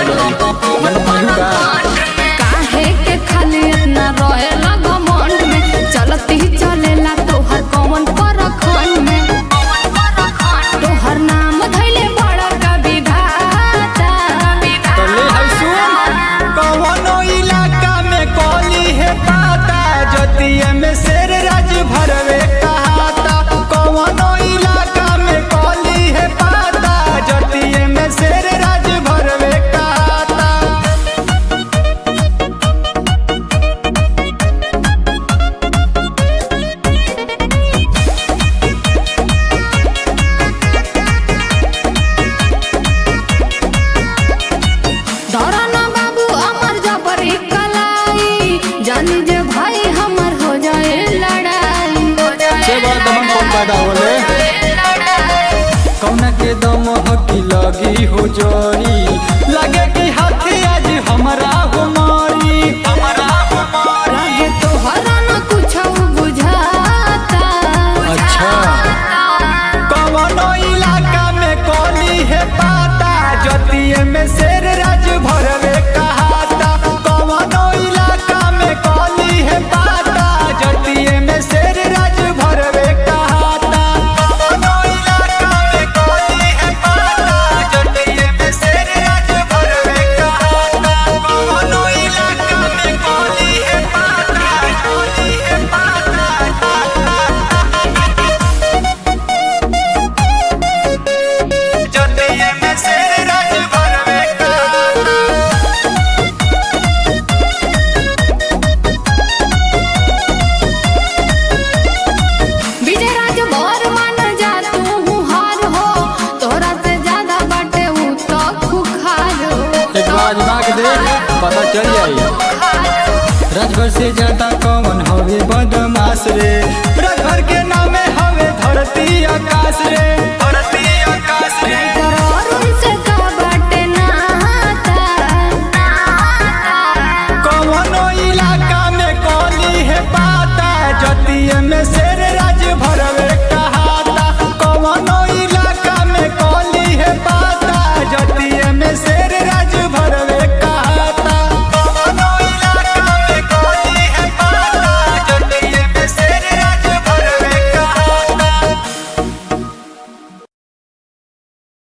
जाई मन मनुका काहे के खाली इतना रोएला घमंड में चलती चलेला तोहर कौन परखंड में तोहर नाम धइले बड़ा कविधाता तले है सुन कवनो इलाका में कोली है पाता ज्योतिए में शेर राज भरवे कहाता कवनो इलाका में कोली है पाता ज्योतिए में शेर राज भरवे कहाता धरना बाबू अमर जबरी कलाई जानी जे भाई हमर हो जाए लड़ाई से बड़ा दमन कौन पैदा होले कौना के दम हकी लगी हो जोरी लगे कि हाथी आज हमरा हो मारी लागे तोहरा न कुछ बुझाता अच्छा कवनो इलाका में कोली है पाता ज्योतिए में शेर राज भरवे कहाता कवनो इलाका में कोली है पाता ज्योतिए में शेर राज भरवे कहाता कवनो इलाका में कोली है पाता ज्योतिए में शेर राज भरवे कहाता कवनो इलाका में कोली है पाता ज्योतिए में शेर राज भरवे कहाता विजय राज मोर मन जा तू हार हो तोरा से ज्यादा बाटे ऊ तो खुखार हो एक बार आजमा के देख पता चल जाई राजभर से ज्यादा कौन हवे बदमाश रे राजभर के नामे हवे धरती आकाश रे